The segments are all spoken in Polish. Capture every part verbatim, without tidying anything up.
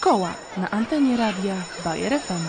Szkoła na antenie radia Bayer F M.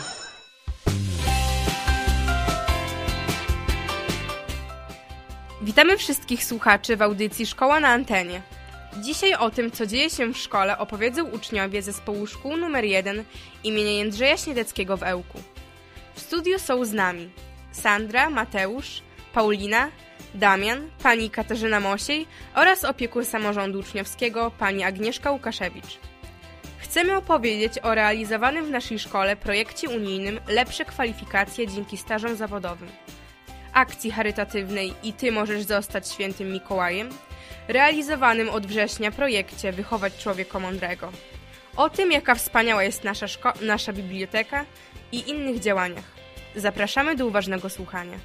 Witamy wszystkich słuchaczy w audycji Szkoła na antenie. Dzisiaj o tym, co dzieje się w szkole, opowiedzą uczniowie zespołu szkół nr jeden imienia Jędrzeja Śniadeckiego w Ełku. W studiu są z nami Sandra, Mateusz, Paulina, Damian, pani Katarzyna Mosiej oraz opiekun samorządu uczniowskiego pani Agnieszka Łukaszewicz. Chcemy opowiedzieć o realizowanym w naszej szkole projekcie unijnym Lepsze kwalifikacje dzięki stażom zawodowym, akcji charytatywnej I Ty możesz zostać świętym Mikołajem, realizowanym od września projekcie Wychować człowieka mądrego, o tym, jaka wspaniała jest nasza, szko- nasza biblioteka i innych działaniach. Zapraszamy do uważnego słuchania.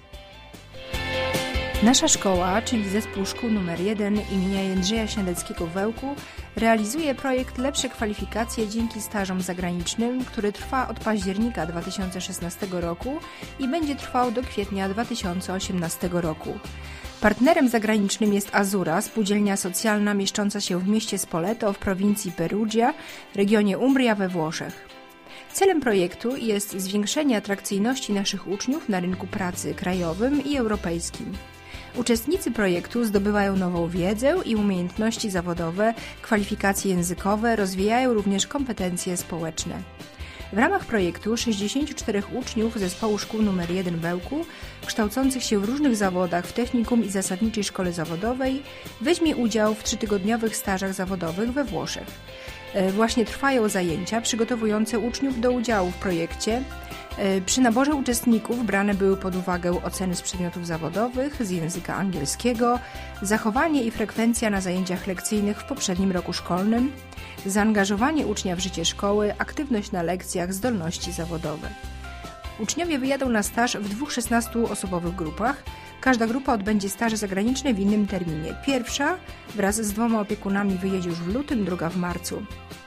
Nasza szkoła, czyli zespół szkół nr jeden imienia Jędrzeja Śniadeckiego w Ełku, realizuje projekt Lepsze kwalifikacje dzięki stażom zagranicznym, który trwa od października dwa tysiące szesnastego roku i będzie trwał do kwietnia dwa tysiące osiemnastego roku. Partnerem zagranicznym jest Azura, spółdzielnia socjalna mieszcząca się w mieście Spoleto w prowincji Perugia, regionie Umbria we Włoszech. Celem projektu jest zwiększenie atrakcyjności naszych uczniów na rynku pracy krajowym i europejskim. Uczestnicy projektu zdobywają nową wiedzę i umiejętności zawodowe, kwalifikacje językowe, rozwijają również kompetencje społeczne. W ramach projektu sześćdziesięciu czterech uczniów zespołu szkół nr jeden w Ełku, kształcących się w różnych zawodach w technikum i zasadniczej szkole zawodowej, weźmie udział w trzytygodniowych stażach zawodowych we Włoszech. Właśnie trwają zajęcia przygotowujące uczniów do udziału w projekcie. Przy naborze uczestników brane były pod uwagę oceny z przedmiotów zawodowych, z języka angielskiego, zachowanie i frekwencja na zajęciach lekcyjnych w poprzednim roku szkolnym, zaangażowanie ucznia w życie szkoły, aktywność na lekcjach, zdolności zawodowe. Uczniowie wyjadą na staż w dwóch szesnastoosobowych grupach. Każda grupa odbędzie staże zagraniczne w innym terminie. Pierwsza wraz z dwoma opiekunami wyjedzie już w lutym, druga w marcu.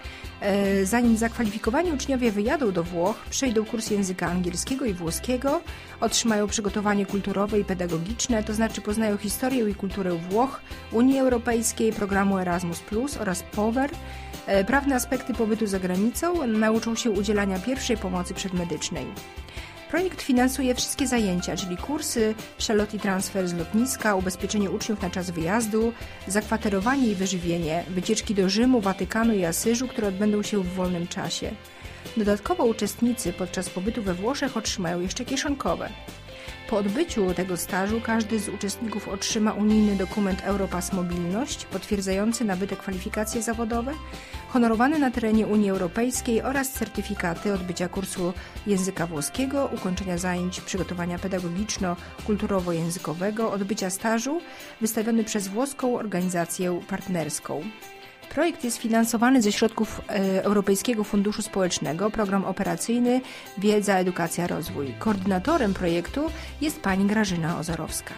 Zanim zakwalifikowani uczniowie wyjadą do Włoch, przejdą kurs języka angielskiego i włoskiego, otrzymają przygotowanie kulturowe i pedagogiczne, to znaczy poznają historię i kulturę Włoch, Unii Europejskiej, programu Erasmus plus oraz POWER, prawne aspekty pobytu za granicą, nauczą się udzielania pierwszej pomocy przedmedycznej. Projekt finansuje wszystkie zajęcia, czyli kursy, przelot i transfer z lotniska, ubezpieczenie uczniów na czas wyjazdu, zakwaterowanie i wyżywienie, wycieczki do Rzymu, Watykanu i Asyżu, które odbędą się w wolnym czasie. Dodatkowo uczestnicy podczas pobytu we Włoszech otrzymają jeszcze kieszonkowe. Po odbyciu tego stażu każdy z uczestników otrzyma unijny dokument Europass Mobilność potwierdzający nabyte kwalifikacje zawodowe, honorowany na terenie Unii Europejskiej oraz certyfikaty odbycia kursu języka włoskiego, ukończenia zajęć przygotowania pedagogiczno-kulturowo-językowego, odbycia stażu wystawiony przez włoską organizację partnerską. Projekt jest finansowany ze środków Europejskiego Funduszu Społecznego, program operacyjny Wiedza, Edukacja, Rozwój. Koordynatorem projektu jest pani Grażyna Ozorowska.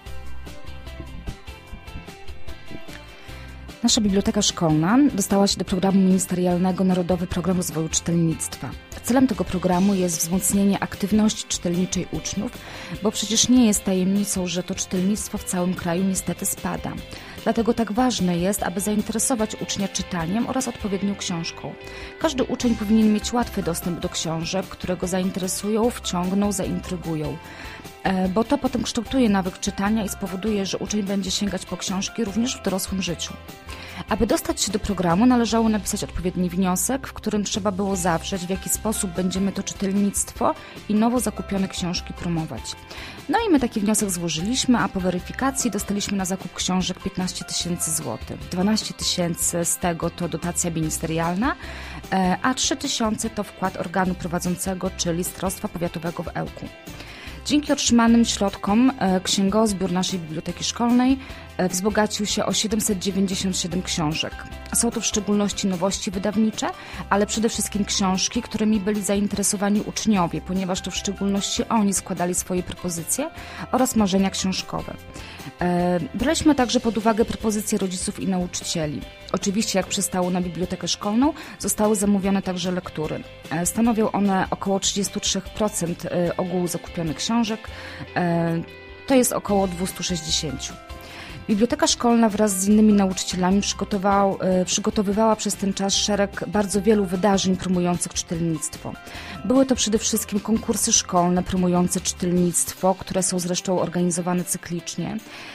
Nasza biblioteka szkolna dostała się do programu ministerialnego Narodowy Program Rozwoju Czytelnictwa. Celem tego programu jest wzmocnienie aktywności czytelniczej uczniów, bo przecież nie jest tajemnicą, że to czytelnictwo w całym kraju niestety spada. Dlatego tak ważne jest, aby zainteresować ucznia czytaniem oraz odpowiednią książką. Każdy uczeń powinien mieć łatwy dostęp do książek, które go zainteresują, wciągną, zaintrygują. Bo to potem kształtuje nawyk czytania i spowoduje, że uczeń będzie sięgać po książki również w dorosłym życiu. Aby dostać się do programu, należało napisać odpowiedni wniosek, w którym trzeba było zawrzeć, w jaki sposób będziemy to czytelnictwo i nowo zakupione książki promować. No i my taki wniosek złożyliśmy, a po weryfikacji dostaliśmy na zakup książek piętnaście tysięcy złotych. dwanaście tysięcy z tego to dotacja ministerialna, a trzy tysiące to wkład organu prowadzącego, czyli Starostwa Powiatowego w Ełku. Dzięki otrzymanym środkom księgozbiór naszej biblioteki szkolnej wzbogacił się o siedemset dziewięćdziesiąt siedem książek. Są to w szczególności nowości wydawnicze, ale przede wszystkim książki, którymi byli zainteresowani uczniowie, ponieważ to w szczególności oni składali swoje propozycje oraz marzenia książkowe. Braliśmy także pod uwagę propozycje rodziców i nauczycieli. Oczywiście, jak przystało na bibliotekę szkolną, zostały zamówione także lektury. Stanowią one około trzydzieści trzy procent ogółu zakupionych książek, to jest około dwieście sześćdziesiąt. Biblioteka szkolna wraz z innymi nauczycielami przygotował, przygotowywała przez ten czas szereg bardzo wielu wydarzeń promujących czytelnictwo. Były to przede wszystkim konkursy szkolne promujące czytelnictwo, które są zresztą organizowane cyklicznie.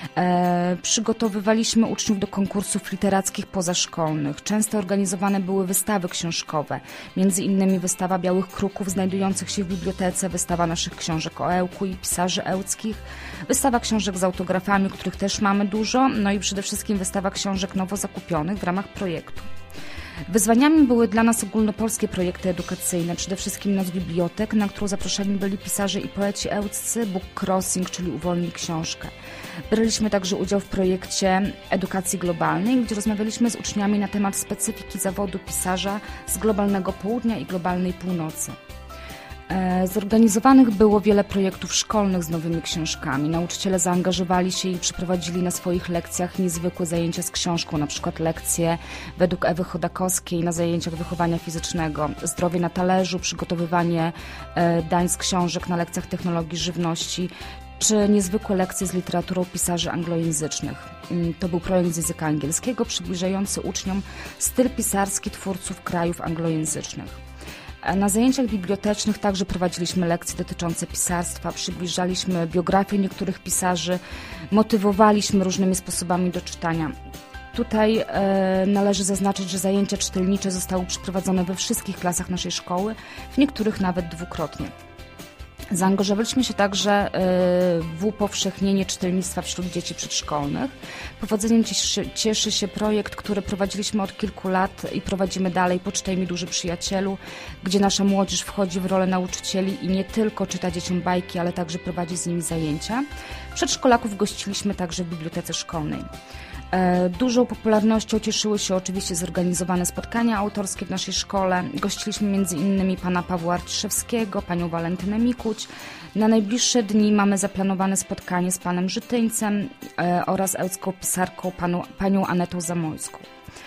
E, przygotowywaliśmy uczniów do konkursów literackich pozaszkolnych. Często organizowane były wystawy książkowe, między innymi wystawa Białych Kruków znajdujących się w bibliotece, wystawa naszych książek o Ełku i pisarzy ełckich, wystawa książek z autografami, których też mamy dużo, no i przede wszystkim wystawa książek nowo zakupionych w ramach projektu. Wyzwaniami były dla nas ogólnopolskie projekty edukacyjne, przede wszystkim Noc Bibliotek, na którą zaproszeni byli pisarze i poeci ełccy, Book Crossing, czyli Uwolnij książkę. Braliśmy także udział w projekcie edukacji globalnej, gdzie rozmawialiśmy z uczniami na temat specyfiki zawodu pisarza z globalnego południa i globalnej północy. Zorganizowanych było wiele projektów szkolnych z nowymi książkami. Nauczyciele zaangażowali się i przeprowadzili na swoich lekcjach niezwykłe zajęcia z książką, na przykład lekcje według Ewy Chodakowskiej na zajęciach wychowania fizycznego, zdrowie na talerzu, przygotowywanie dań z książek na lekcjach technologii żywności, czy niezwykłe lekcje z literaturą pisarzy anglojęzycznych. To był projekt z języka angielskiego przybliżający uczniom styl pisarski twórców krajów anglojęzycznych. Na zajęciach bibliotecznych także prowadziliśmy lekcje dotyczące pisarstwa, przybliżaliśmy biografię niektórych pisarzy, motywowaliśmy różnymi sposobami do czytania. Tutaj e, należy zaznaczyć, że zajęcia czytelnicze zostały przeprowadzone we wszystkich klasach naszej szkoły, w niektórych nawet dwukrotnie. Zaangażowaliśmy się także w upowszechnienie czytelnictwa wśród dzieci przedszkolnych. Powodzeniem cieszy, cieszy się projekt, który prowadziliśmy od kilku lat i prowadzimy dalej, Poczytaj mi, duży przyjacielu, gdzie nasza młodzież wchodzi w rolę nauczycieli i nie tylko czyta dzieciom bajki, ale także prowadzi z nimi zajęcia. Przedszkolaków gościliśmy także w bibliotece szkolnej. Dużą popularnością cieszyły się oczywiście zorganizowane spotkania autorskie w naszej szkole. Gościliśmy między innymi pana Pawła Arciszewskiego, panią Walentynę Mikuć. Na najbliższe dni mamy zaplanowane spotkanie z panem Żytyńcem oraz ełcką pisarką panu, panią Anetą Zamojską.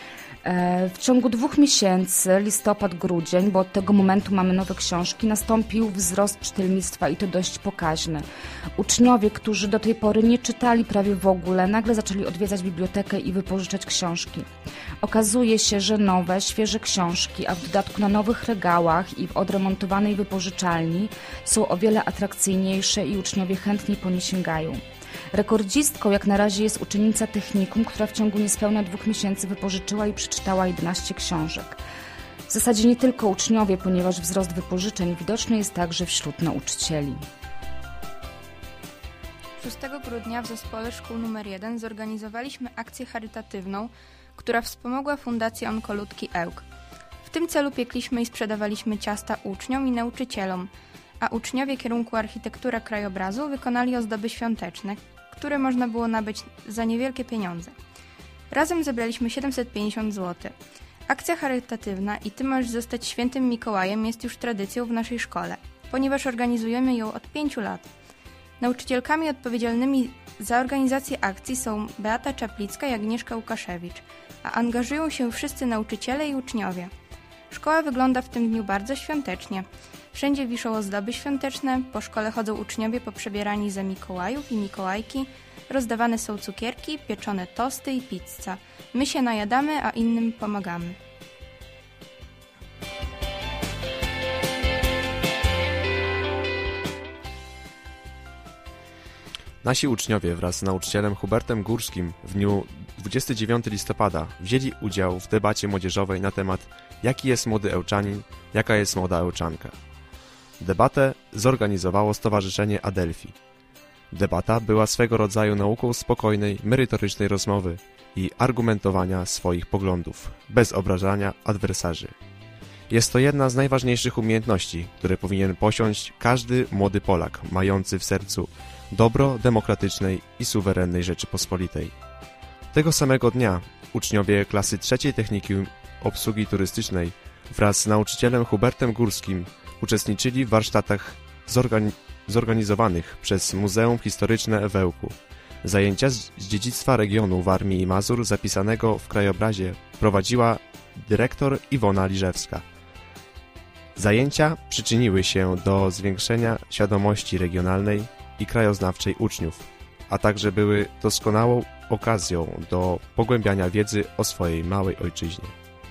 W ciągu dwóch miesięcy, listopad, grudzień, bo od tego momentu mamy nowe książki, nastąpił wzrost czytelnictwa i to dość pokaźny. Uczniowie, którzy do tej pory nie czytali prawie w ogóle, nagle zaczęli odwiedzać bibliotekę i wypożyczać książki. Okazuje się, że nowe, świeże książki, a w dodatku na nowych regałach i w odremontowanej wypożyczalni są o wiele atrakcyjniejsze i uczniowie chętniej po nie sięgają. Rekordzistką jak na razie jest uczennica technikum, która w ciągu niespełna dwóch miesięcy wypożyczyła i przeczytała jedenaście książek. W zasadzie nie tylko uczniowie, ponieważ wzrost wypożyczeń widoczny jest także wśród nauczycieli. szóstego grudnia w Zespole Szkół numer jeden zorganizowaliśmy akcję charytatywną, która wspomogła Fundację Onkoludki Ełk. W tym celu piekliśmy i sprzedawaliśmy ciasta uczniom i nauczycielom, a uczniowie kierunku architektura krajobrazu wykonali ozdoby świąteczne, które można było nabyć za niewielkie pieniądze. Razem zebraliśmy siedemset pięćdziesiąt złotych. Akcja charytatywna i Ty możesz zostać świętym Mikołajem jest już tradycją w naszej szkole, ponieważ organizujemy ją od pięciu lat. Nauczycielkami odpowiedzialnymi za organizację akcji są Beata Czaplicka i Agnieszka Łukaszewicz, a angażują się wszyscy nauczyciele i uczniowie. Szkoła wygląda w tym dniu bardzo świątecznie. Wszędzie wiszą ozdoby świąteczne, po szkole chodzą uczniowie poprzebierani za Mikołajów i Mikołajki, rozdawane są cukierki, pieczone tosty i pizza. My się najadamy, a innym pomagamy. Nasi uczniowie wraz z nauczycielem Hubertem Górskim w dniu dwudziestego dziewiątego listopada wzięli udział w debacie młodzieżowej na temat jaki jest młody Ełczanin, jaka jest młoda Ełczanka. Debatę zorganizowało Stowarzyszenie Adelphi. Debata była swego rodzaju nauką spokojnej, merytorycznej rozmowy i argumentowania swoich poglądów, bez obrażania adwersarzy. Jest to jedna z najważniejszych umiejętności, które powinien posiąść każdy młody Polak, mający w sercu dobro demokratycznej i suwerennej Rzeczypospolitej. Tego samego dnia uczniowie klasy trzeciej Techniki Obsługi Turystycznej wraz z nauczycielem Hubertem Górskim uczestniczyli w warsztatach zorgani- zorganizowanych przez Muzeum Historyczne w Ełku. Zajęcia z, z dziedzictwa regionu Warmii i Mazur zapisanego w krajobrazie prowadziła dyrektor Iwona Liżewska. Zajęcia przyczyniły się do zwiększenia świadomości regionalnej i krajoznawczej uczniów. a także były doskonałą okazją do pogłębiania wiedzy o swojej małej ojczyźnie.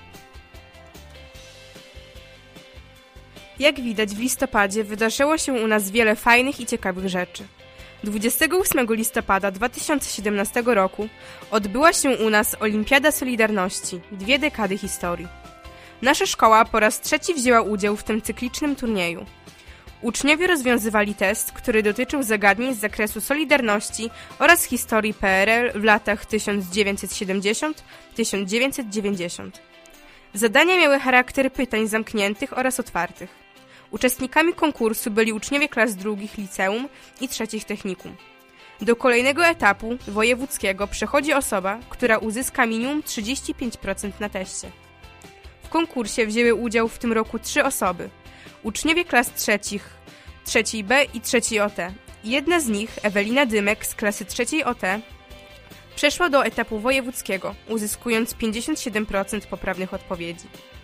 Jak widać, w listopadzie wydarzyło się u nas wiele fajnych i ciekawych rzeczy. dwudziestego ósmego listopada dwa tysiące siedemnastego roku odbyła się u nas Olimpiada Solidarności, dwie dekady historii. Nasza szkoła po raz trzeci wzięła udział w tym cyklicznym turnieju. Uczniowie rozwiązywali test, który dotyczył zagadnień z zakresu Solidarności oraz historii P R L w latach tysiąc dziewięćset siedemdziesiąt do tysiąc dziewięćset dziewięćdziesiąt. Zadania miały charakter pytań zamkniętych oraz otwartych. Uczestnikami konkursu byli uczniowie klas drugich liceum i trzecich technikum. Do kolejnego etapu wojewódzkiego przechodzi osoba, która uzyska minimum trzydzieści pięć procent na teście. W konkursie wzięły udział w tym roku trzy osoby. Uczniowie klas trzecich, trzeciej B i trzeciej O T. Jedna z nich, Ewelina Dymek z klasy trzeciej O T, przeszła do etapu wojewódzkiego, uzyskując pięćdziesiąt siedem procent poprawnych odpowiedzi.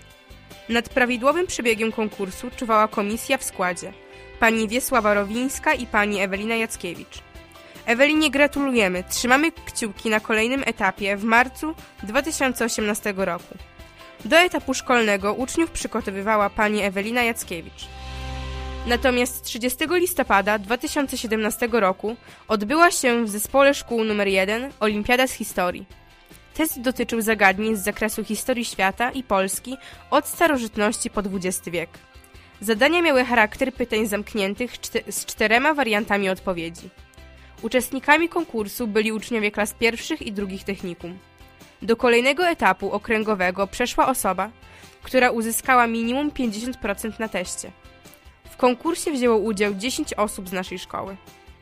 Nad prawidłowym przebiegiem konkursu czuwała komisja w składzie pani Wiesława Rowińska i pani Ewelina Jackiewicz. Ewelinie gratulujemy, trzymamy kciuki na kolejnym etapie w marcu dwa tysiące osiemnastego roku. Do etapu szkolnego uczniów przygotowywała pani Ewelina Jackiewicz. Natomiast trzydziestego listopada dwa tysiące siedemnastego roku odbyła się w zespole szkół nr jeden Olimpiada z historii. Test dotyczył zagadnień z zakresu historii świata i Polski od starożytności po dwudziesty wiek. Zadania miały charakter pytań zamkniętych z czterema wariantami odpowiedzi. Uczestnikami konkursu byli uczniowie klas pierwszych i drugich technikum. Do kolejnego etapu okręgowego przeszła osoba, która uzyskała minimum pięćdziesiąt procent na teście. W konkursie wzięło udział dziesięć osób z naszej szkoły.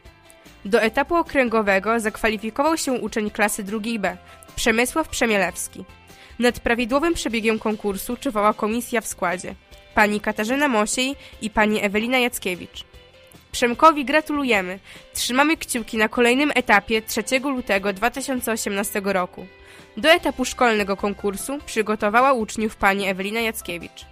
Do etapu okręgowego zakwalifikował się uczeń klasy drugiej B, Przemysław Przemielewski. Nad prawidłowym przebiegiem konkursu czuwała komisja w składzie pani Katarzyna Mosiej i pani Ewelina Jackiewicz. Przemkowi gratulujemy, trzymamy kciuki na kolejnym etapie trzeciego lutego dwa tysiące osiemnastego roku. Do etapu szkolnego konkursu przygotowała uczniów pani Ewelina Jackiewicz.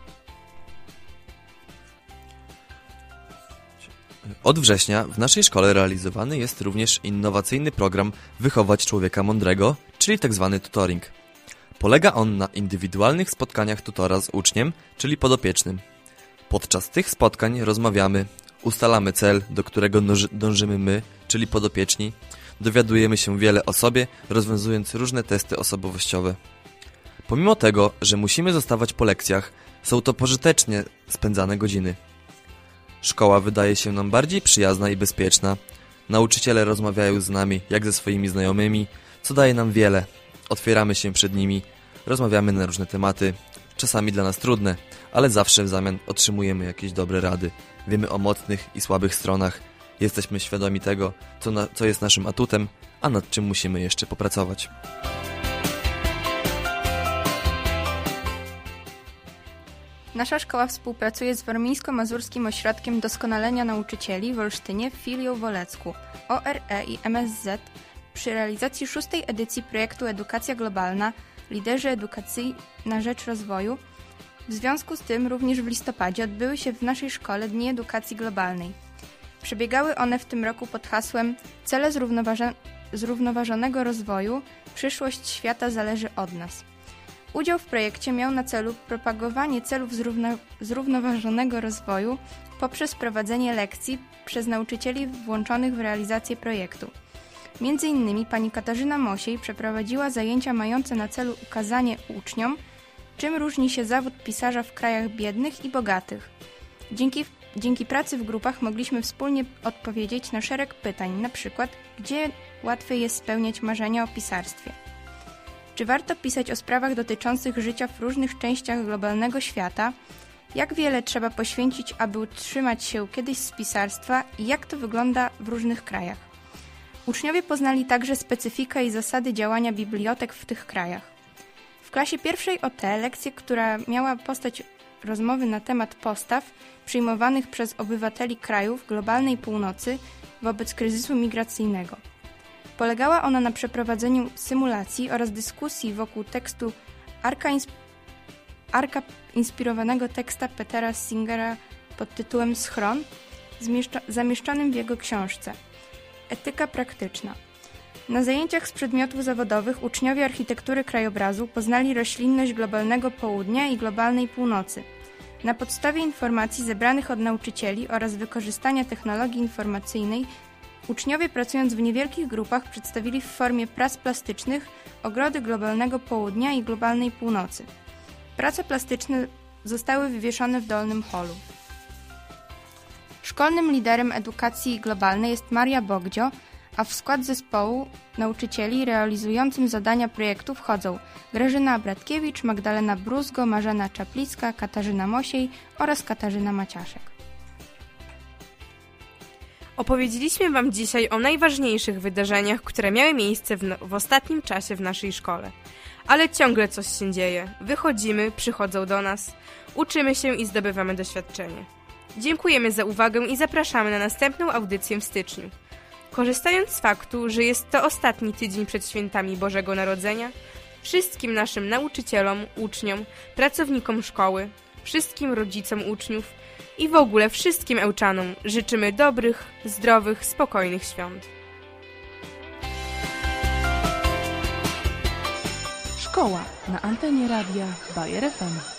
Od września w naszej szkole realizowany jest również innowacyjny program Wychować Człowieka Mądrego, czyli tzw. tutoring. Polega on na indywidualnych spotkaniach tutora z uczniem, czyli podopiecznym. Podczas tych spotkań rozmawiamy, ustalamy cel, do którego dążymy my, czyli podopieczni, dowiadujemy się wiele o sobie, rozwiązując różne testy osobowościowe. Pomimo tego, że musimy zostawać po lekcjach, są to pożytecznie spędzane godziny. Szkoła wydaje się nam bardziej przyjazna i bezpieczna. Nauczyciele rozmawiają z nami jak ze swoimi znajomymi, co daje nam wiele. Otwieramy się przed nimi, rozmawiamy na różne tematy, czasami dla nas trudne, ale zawsze w zamian otrzymujemy jakieś dobre rady. Wiemy o mocnych i słabych stronach, jesteśmy świadomi tego, co, na, co jest naszym atutem, a nad czym musimy jeszcze popracować. Nasza szkoła współpracuje z Warmińsko-Mazurskim Ośrodkiem Doskonalenia Nauczycieli w Olsztynie w filią w Olecku, O R E i M S Z przy realizacji szóstej edycji projektu Edukacja Globalna – Liderzy Edukacji na rzecz rozwoju. W związku z tym również w listopadzie odbyły się w naszej szkole Dni Edukacji Globalnej. Przebiegały one w tym roku pod hasłem Cele zrównoważa- zrównoważonego rozwoju – Przyszłość świata zależy od nas. Udział w projekcie miał na celu propagowanie celów zrówno- zrównoważonego rozwoju poprzez prowadzenie lekcji przez nauczycieli włączonych w realizację projektu. Między innymi pani Katarzyna Mosiej przeprowadziła zajęcia mające na celu ukazanie uczniom, czym różni się zawód pisarza w krajach biednych i bogatych. Dzięki, dzięki pracy w grupach mogliśmy wspólnie odpowiedzieć na szereg pytań, na przykład gdzie łatwiej jest spełniać marzenia o pisarstwie. Czy warto pisać o sprawach dotyczących życia w różnych częściach globalnego świata? Jak wiele trzeba poświęcić, aby utrzymać się kiedyś z pisarstwa i jak to wygląda w różnych krajach? Uczniowie poznali także specyfikę i zasady działania bibliotek w tych krajach. W klasie pierwszej O T lekcję, która miała postać rozmowy na temat postaw przyjmowanych przez obywateli krajów globalnej północy wobec kryzysu migracyjnego. Polegała ona na przeprowadzeniu symulacji oraz dyskusji wokół tekstu Arka, insp- Arka inspirowanego teksta Petera Singera pod tytułem Schron, zmieszczo- zamieszczonym w jego książce. Etyka praktyczna. Na zajęciach z przedmiotów zawodowych uczniowie architektury krajobrazu poznali roślinność globalnego południa i globalnej północy. Na podstawie informacji zebranych od nauczycieli oraz wykorzystania technologii informacyjnej uczniowie, pracując w niewielkich grupach, przedstawili w formie prac plastycznych ogrody globalnego południa i globalnej północy. Prace plastyczne zostały wywieszone w dolnym holu. Szkolnym liderem edukacji globalnej jest Maria Bogdzio, a w skład zespołu nauczycieli realizującym zadania projektu wchodzą Grażyna Bratkiewicz, Magdalena Bruzgo, Marzena Czaplicka, Katarzyna Mosiej oraz Katarzyna Maciaszek. Opowiedzieliśmy Wam dzisiaj o najważniejszych wydarzeniach, które miały miejsce w, w ostatnim czasie w naszej szkole. Ale ciągle coś się dzieje. Wychodzimy, przychodzą do nas, uczymy się i zdobywamy doświadczenie. Dziękujemy za uwagę i zapraszamy na następną audycję w styczniu. Korzystając z faktu, że jest to ostatni tydzień przed świętami Bożego Narodzenia, wszystkim naszym nauczycielom, uczniom, pracownikom szkoły, wszystkim rodzicom uczniów i w ogóle wszystkim Ełczanom życzymy dobrych, zdrowych, spokojnych świąt. Szkoła na antenie radia Bayer F M.